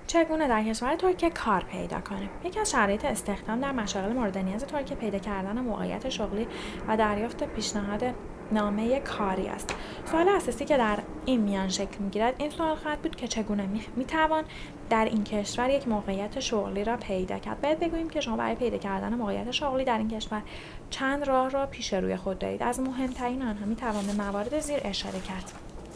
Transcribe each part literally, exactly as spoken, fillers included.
چگونه در کشور ترکیه کار پیدا کنیم؟ یکی از شرایط استخدام در مشاغل مورد نیاز ترکیه پیدا کردن موقعیت شغلی و دریافت پیشنهاد نامه کاری است. سوال اساسی که در این میان شکل میگیرد این سوال خواهد بود که چگونه میتوان در این کشور یک موقعیت شغلی را پیدا کرد. باید بگوییم که شما برای پیدا کردن موقعیت شغلی در این کشور چند راه را پیش روی خود دارید. از مهمترین آنها میتوان به موارد زیر اشاره کرد: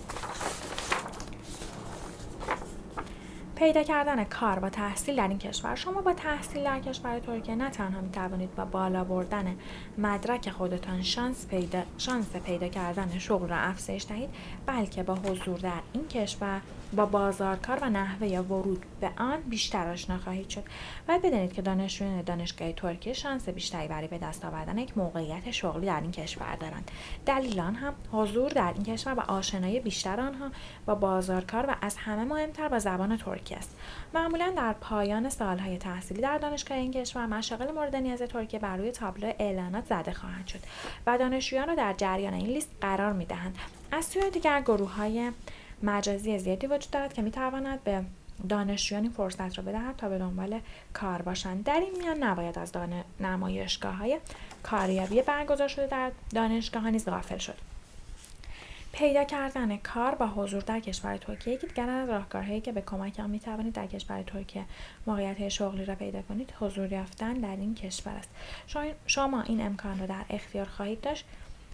پیدا کردن کار با تحصیل در این کشور. شما با تحصیل در کشور ترکیه نه تنها می توانید با بالا بردن مدرک خودتان شانس پیدا شانس پیدا کردن شغل را افزایش دهید، بلکه با حضور در این کشور با بازار کار و نحوه ورود به آن بیشتر آشنا خواهید شد. باید بدانید که دانشجویان دانشگاه ترکیه شانس بیشتری برای به دست آوردن یک موقعیت شغلی در این کشور دارند. دلیل آن هم حضور در این کشور و آشنایی بیشتر آنها با بازار کار و از همه مهمتر با زبان ترکی است. معمولا در پایان سالهای تحصیلی در دانشگاه این کشور مشاغل مورد نیاز ترکیه بر روی تابلو اعلانات زده خواهند شد و دانشجویان را در جریان این لیست قرار می‌دهند. از سوی دیگر گروه‌های مجازی زیادی وجود دارد که می‌تواند به دانشجویان این فرصت را بدهد تا به دنبال کار باشند. در این میان نباید از نمایشگاه‌های کاریابی برگزار شده در دانشگاه‌ها نیز غافل شد. پیدا کردن کار با حضور در کشور ترکیه یکی دیگر از راهکارهایی که به کمک آن می‌توانید در کشور ترکیه موقعیت شغلی را پیدا کنید حضور یافتن در این کشور است. شما این امکان را در اختیار خواهید داشت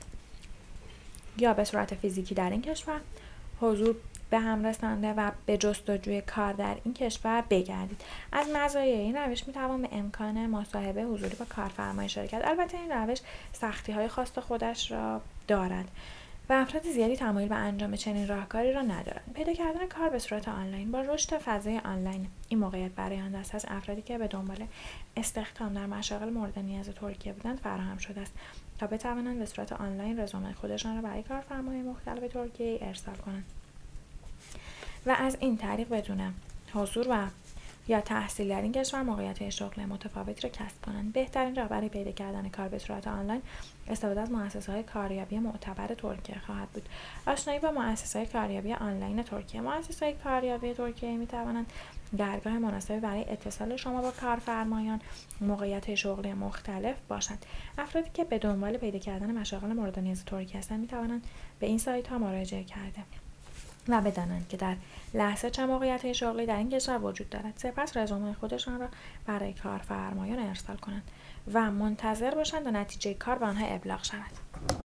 یا به صورت فیزیکی در این کشور حضور به هم رسانده و به جستجوی کار در این کشور بگردید. از مزایای این روش می‌توان به امکان مصاحبه حضوری با کارفرمای اشاره کرد. البته این روش سختی‌های خاص خودش را دارد و افراد زیادی تمایل به انجام چنین راهکاری را ندارند. پیدا کردن کار به صورت آنلاین با رشد فضای آنلاین این موقعیت برای آن دسته از افرادی که به دنبال استخدام در مشاغل مورد نیاز ترکیه بودند فراهم شده است تا بتوانند به صورت آنلاین رزومه خودشان را برای کارفرماهای مختلف ترکیه ارسال کنند و از این طریق بدون حضور و یا تحصیل در این کشور موقعیت شغل متفاوتی را کسب کنند. بهترین راه برای پیدا کردن کار به صورت آنلاین استفاده از مؤسسه‌های کاریابی معتبر ترکیه خواهد بود. آشنایی با مؤسسه‌های کاریابی آنلاین ترکیه. مؤسسه‌های کاریابی ترکیه می‌توانند درگاه مناسبی برای اتصال شما با کارفرمایان موقعیت شغلی مختلف باشند. افرادی که به دنبال پیدا کردن مشاغل مورد نیاز ترکیه هستند می‌توانند به این سایت‌ها مراجعه کرده و بدانند که در لحظه چه موقعیت شغلی در این کشور وجود دارد. سپس رزومه خودشان را برای کارفرمایان ارسال کنند و منتظر باشند تا نتیجه کار به آنها ابلاغ شود.